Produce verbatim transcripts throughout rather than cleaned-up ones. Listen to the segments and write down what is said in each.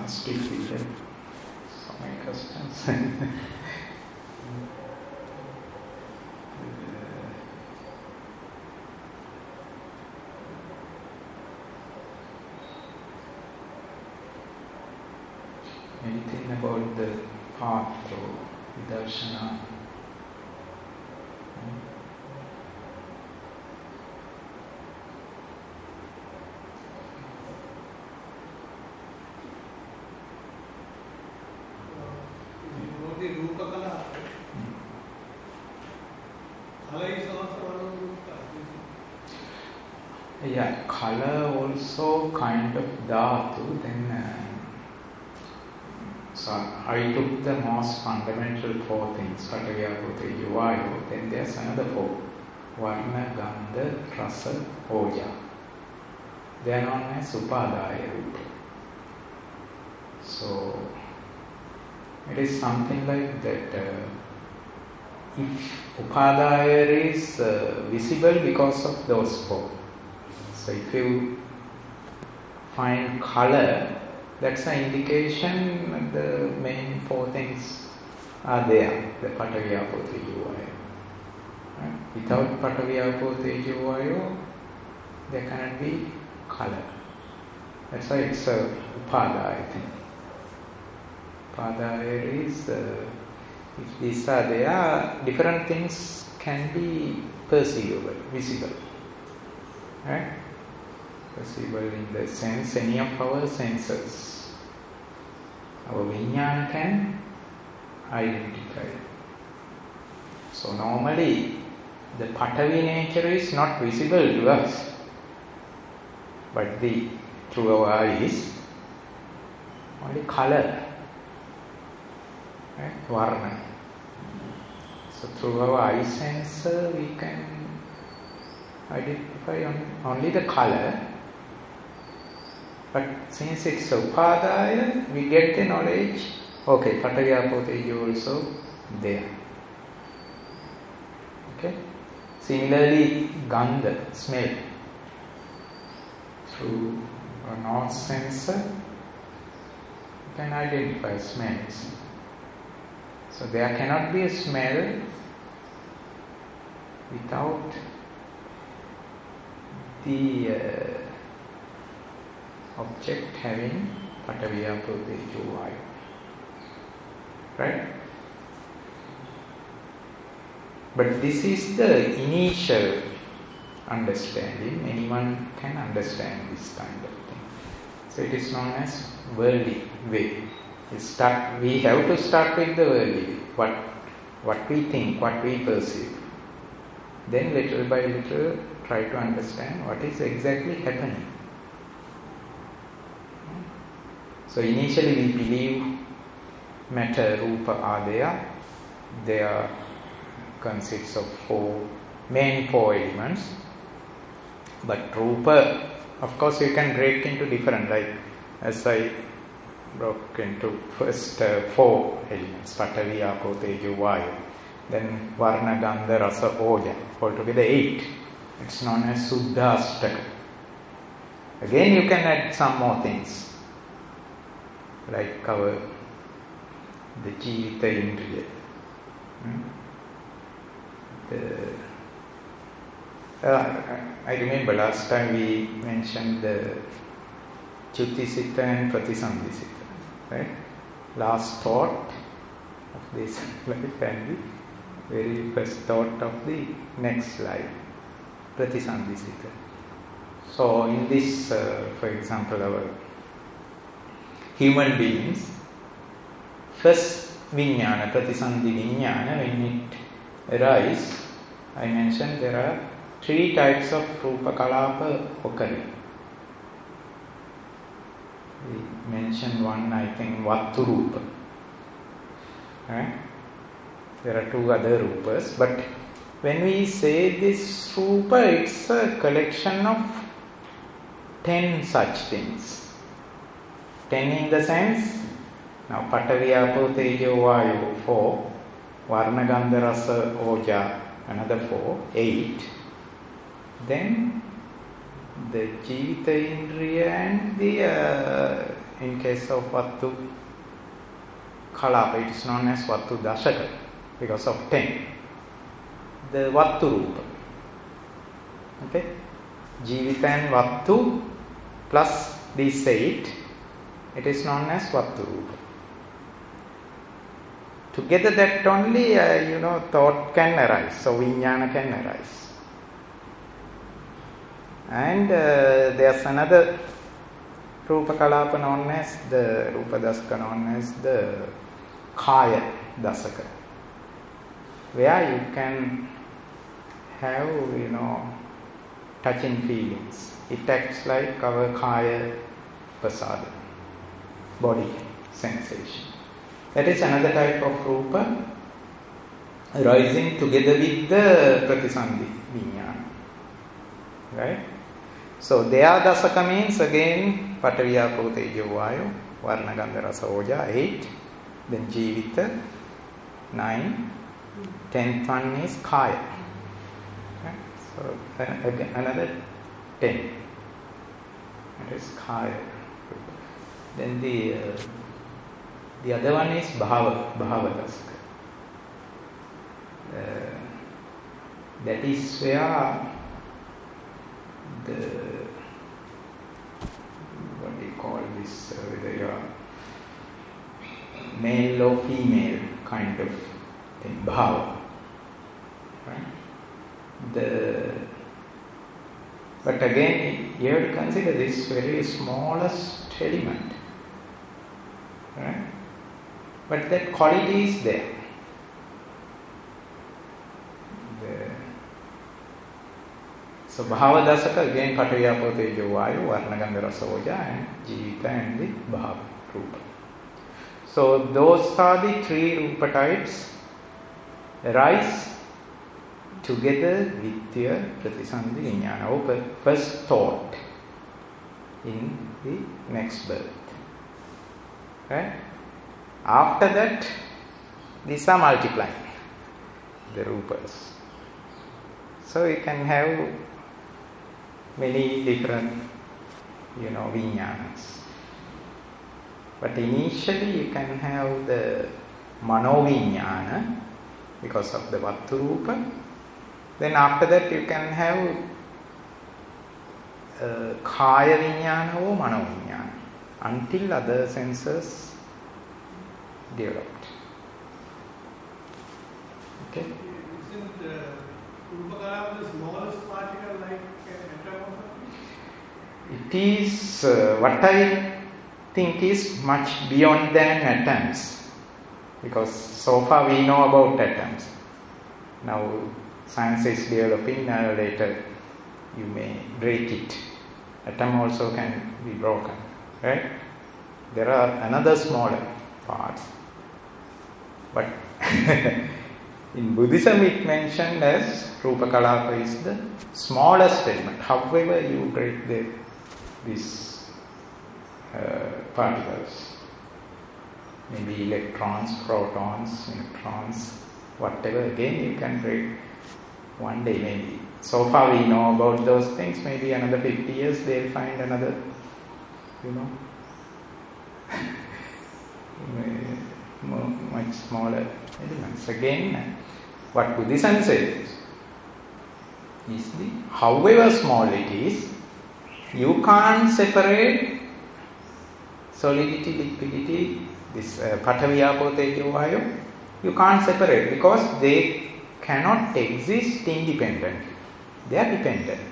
stiff here. So many questions. Anything about the path or vidarshana? Yeah, color also kind of dhatu. Then, uh, so I took the most fundamental four things, Patavi, Apo, Tejo, Vayu. Then there's another four: Varna, Gandha, Rasa, Oja. They are known as Upadaya Rupa. So it is something like that. Uh, if Upadaya is uh, visible because of those four. So if you find color, that's an indication that the main four things are there. The Patavi, Apo, Tejo, Vayu. Right? Without Patavi, Apo, Tejo, Vayu, there cannot be color. That's why it's a Upadaya thing. Upadaya is, uh, if these are there, different things can be perceivable, visible. Right? Perceivable in the sense, any of our senses. Our vijnana can identify. So normally, the Patavi nature is not visible to us. But the through our eyes, only color. Right? Varna. So through our eye sense, uh, we can identify on, only the color. But since it's Upadaya, we get the knowledge, okay, Patavi, Apo, Tejo also there. Okay? Similarly, Gandha, smell. Through a nose sensor, you can identify smells. So there cannot be a smell without the uh, object having Patavi, Apo, Tejo, Vayu. Right? But this is the initial understanding. Anyone can understand this kind of thing. So it is known as worldly way. We start. We have to start with the worldly way. What, what we think, what we perceive. Then little by little try to understand what is exactly happening. So initially we believe matter, rupa are there. They are consists of four, main four elements. But rupa, of course you can break into different, like as I broke into first uh, four elements, Patavi, Apo, Tejo, Vayu. Then Varna, Gandha, Rasa, Oja. Altogether eight. It's known as Suddhashtaka. Again you can add some more things. Like our the Jivita Indriya. Hmm? The, uh, I remember last time we mentioned the Chutisita and Pratisandhisita. Right? Last thought of this life and the very first thought of the next life. Pratisandhisita. So in this, uh, for example, our human beings, first vijnana, pratisandhi vijnana, when it arises, I mentioned there are three types of rupa kalapa occurring. We mentioned one, I think, vattu rupa. Right? There are two other rupas, but when we say this rupa, it's a collection of ten such things. Ten in the sense, now Patavi, Apo, Tejo, Vayu, four, Varna, Gandha, Rasa, Oja, another four, eight. Then the Jivita Indriya and the uh, in case of Vattu Kalapa, it is known as Vattu Dashaka because of ten. The Vattu Rupa. Okay? Jivita and Vattu plus these eight, it is known as Vattu Rupa. Together that only, uh, you know, thought can arise, so Vijnana can arise. And uh, there's another Rupa Kalapa known as the Rupa Dasaka, known as the Kaya Dasaka, where you can have, you know, touching feelings. It acts like our Kaya Pasada, body sensation. That is another type of Rupa rising together with the Pratisandhi Vijnana. Right? So, Deya Dasaka means again Patavi Apo Tejo Vayu, Varna Gandha Rasa Oja, eight, then Jivita, nine, tenth one is Kaya. Okay? So, again another ten. That is Kaya. Then the uh, the other one is Bhava, Bhava Dasaka. Uh, that is where the, what do you call this, uh, whether you are male or female kind of thing, Bhava. Right? The, but again, you have to consider this very smallest element. Right? But that quality is there. The, so Bhava Dasaka again Patavi Apo Tejo Vayu, Varna Gandha Rasa Oja, and Jivita and the Bhava Rupa. So those are the three Rupa types arise together with your Pratisandhi Vijnana, or first thought in the next birth. Right? After that, these are multiplying the Rupas. So you can have many different, you know, Vijnanas. But initially you can have the Mano Vijnana because of the Vattu Rupa. Then after that you can have uh, Kaya Vijnana or Mano Vijnana until other senses developed. Okay? Isn't uh, Rupa Kalapa the smallest particle like an atom or something? It is, uh, what I think is much beyond than atoms. Because so far we know about atoms. Now science is developing, now later you may break it. Atom also can be broken. Right? There are another smaller parts. But in Buddhism it mentioned as Rupa Kalapa is the smallest element. However you break the, these uh, particles, maybe electrons, protons, neutrons, whatever, again you can break one day maybe. So far we know about those things, maybe another fifty years they'll find another, you know, much smaller elements. Again, what Buddhism says is the, however small it is, you can't separate solidity, liquidity, this uh, Patavi Apo Tejo Vayu, you can't separate because they cannot exist independently. They are dependent.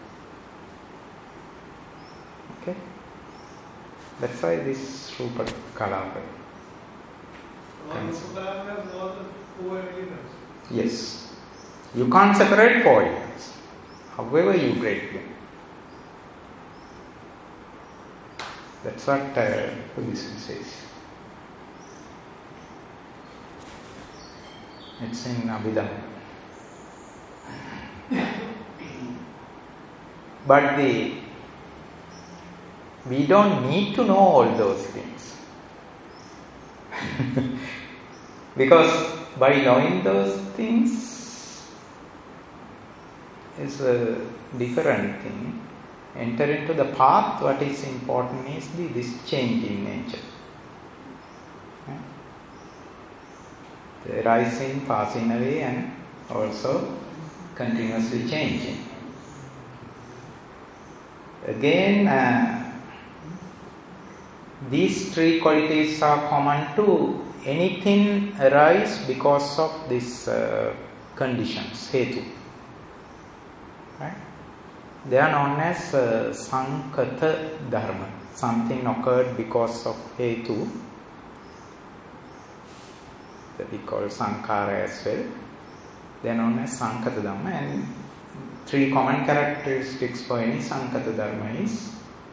Okay? That's why this Rupa Kalapa. All Rupa Kalapa has all the four elements. Yes. You can't separate four elements. However you break them. That's what uh, Buddhism says. It's in Abhidhamma. But the we don't need to know all those things. Because by knowing those things is a different thing. enter into the path, what is important is the, this change in nature. The rising, passing away, and also continuously changing. Again, uh, these three qualities are common to anything arise because of these uh, conditions, hetu. Right? They are known as uh, Sankata Dharma. Something occurred because of hetu, that we call Sankara as well. They are known as Sankata Dharma, and three common characteristics for any Sankata Dharma is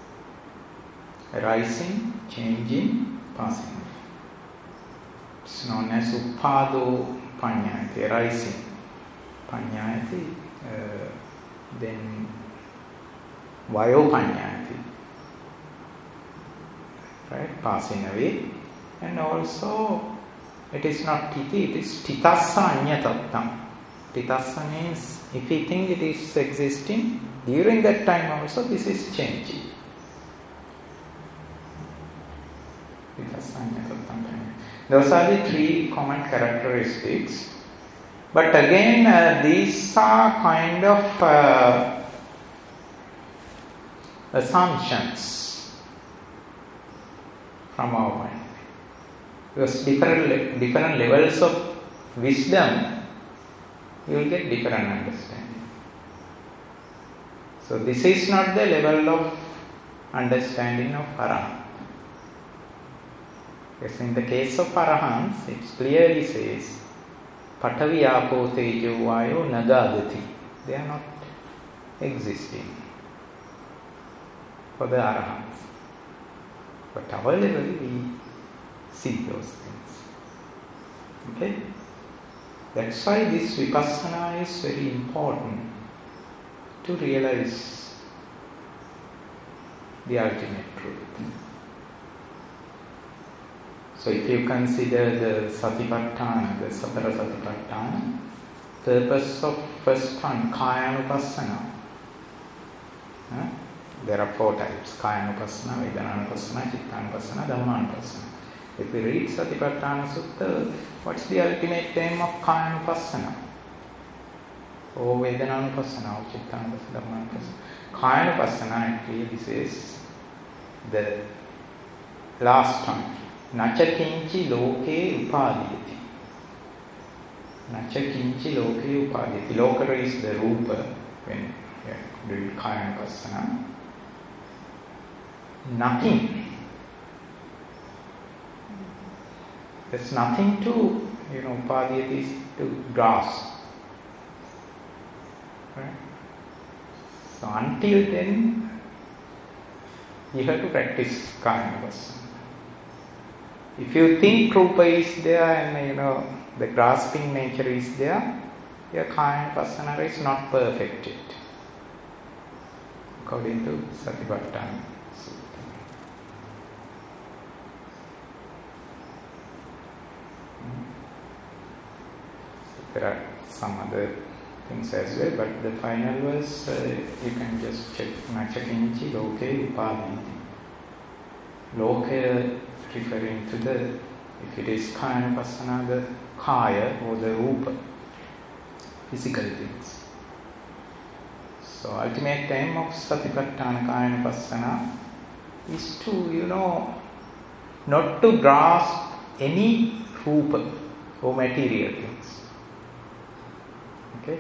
arising, changing, passing. It's known as Uppado Panyayati, arising. Panyayati, uh, then Vayo Panyayati, right, passing away. And also, it is not titi, it is titassa anyatattam. Titassa means, if we think it is existing, during that time also this is changing. Titassa anyatattam. Those are the three common characteristics. But again, uh, these are kind of uh, assumptions from our mind. Because different, different levels of wisdom, you will get different understanding. So this is not the level of understanding of Arahant. Yes, in the case of Arahants, it clearly says, Patavi Apo Tejo Vayo Nagadati. They are not existing for the Arahants. But our level, we see those things. Okay? That's why this Vipassana is very important, to realize the ultimate truth. So if you consider the Satipatthana, the Satara Satipatthana, purpose of first one, Kayanupassana. Huh? There are four types, Kayanupassana, Vedananupassana, Chittanupassana, Dhammanupassana. If we read Satipatthana Sutta, what's the ultimate aim of Kayanupassana? Or Vedananupassana, or Chittanupassana, Dhammanupassana. Kayanupassana, it clearly says the last one. Nacha kinchi loke upadiyati. Nacha kinchi loke upadiyati. Loka is the rupa when you are doing Kayanupassana. Nothing. There's nothing to, you know, upadiyati is to grasp. Right? So until then, you have to practice Kayanupassana. If you think Rupa is there and, you know, the grasping nature is there, your Kayanupassana is not perfect yet, according to Satipatthana Sutta. So there are some other things as well, but the final verse, uh, you can just check. Nacha kinchi loke upadiyati. Loka referring to the, if it is Kayanupassana, the Kaya or the Rupa, physical things. So ultimate aim of Satipatthana Kayanupassana is to, you know, not to grasp any Rupa or material things. Okay?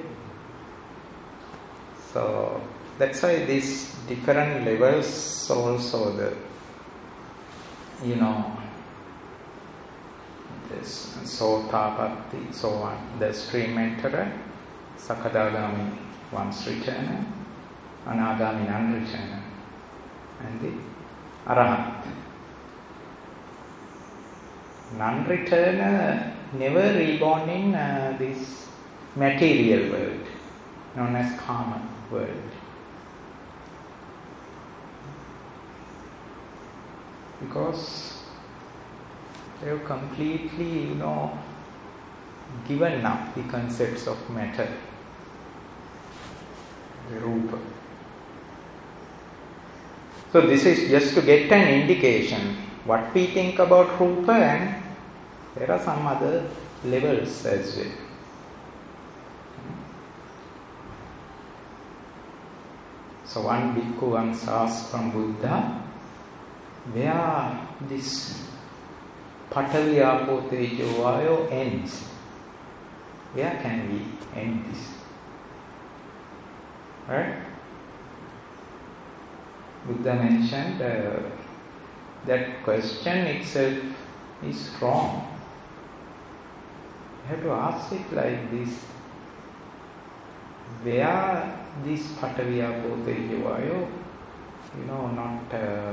So that's why these different levels also, the you know, this Sotapatti, so on, the stream enterer, Sakadagami, once returner, Anagami, non-returner, and the Arahant. Non-returner never reborn in uh, this material world, known as karma world. Because they have completely, you know, given up the concepts of matter, the rupa. So this is just to get an indication what we think about Rupa, and there are some other levels as well. So one bhikkhu once asked from Buddha, where this Patavi Apo Tejo Vayo ends? Where can we end this? Right? Buddha mentioned uh, that question itself is wrong. You have to ask it like this. Where this Patavi Apo Tejo Vayo, you know, not uh,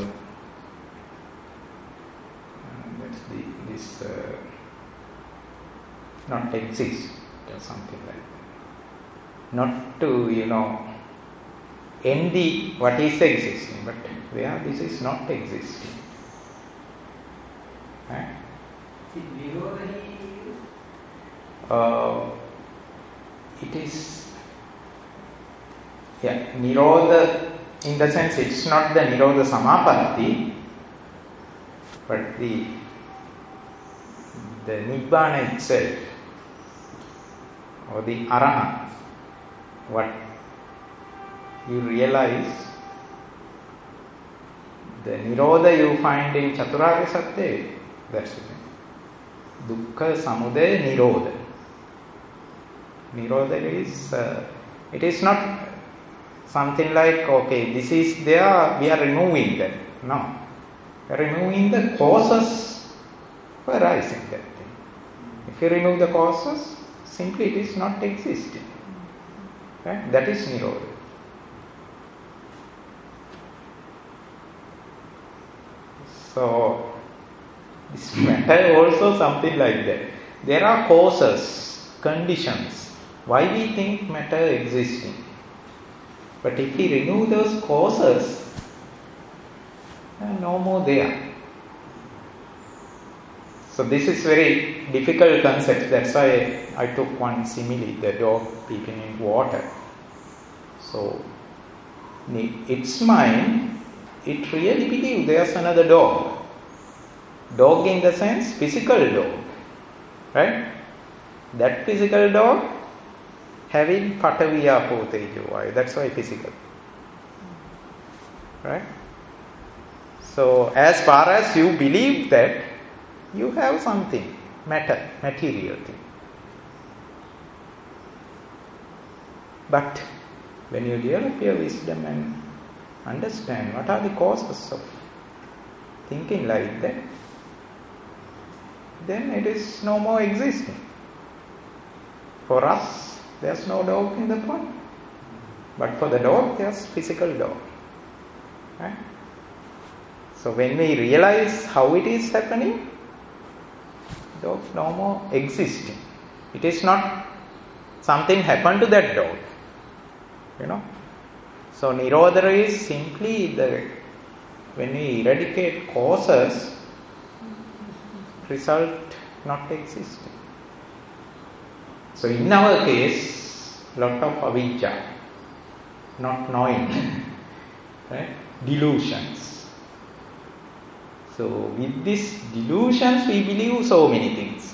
uh, that's the this uh, not exist or something like that. Not to, you know, end the what is existing, but where this is not existing. Right? Uh, it is. Yeah, Nirodha, in the sense it's not the Nirodha Samapatti, but the the Nibbana itself, or the Arahant, what you realize, the Nirodha you find in Chaturarya Satya, that's it. Dukkha, Samudaya, Nirodha. Nirodha is, uh, it is not something like, okay, this is there, we are removing that. No. We are removing the causes for arising that thing. If you remove the causes, simply it is not existing. Right? That is Nirodha. So, this matter also something like that. There are causes, conditions, why we think matter existing. But if we remove those causes, no more there. So this is very difficult concept. That's why I took one simile, the dog peeping in water. So its mind, it really believes there's another dog. Dog in the sense physical dog. Right? That physical dog having Patavi Apo Tejo Vayo. That's why physical. Right? So as far as you believe that, you have something, matter, material thing. But when you develop your wisdom and understand what are the causes of thinking like that, then it is no more existing. For us, there's no dog in the pond. But for the dog, there's physical dog. Right? So when we realize how it is happening, dog no more existing. It is not something happened to that dog. You know. So Nirodha is simply the, when we eradicate causes, result not existing. So in our case, lot of avijja, not knowing, right? Delusions. So with these delusions we believe so many things.